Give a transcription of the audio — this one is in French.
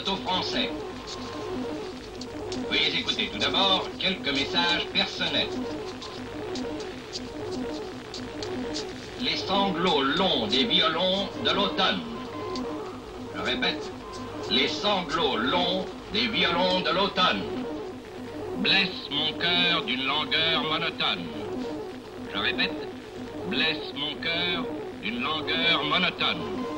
aux Français. Veuillez écouter tout d'abord quelques messages personnels. Les sanglots longs des violons de l'automne. Je répète, les sanglots longs des violons de l'automne blessent mon cœur d'une langueur monotone. Je répète, blessent mon cœur d'une langueur monotone.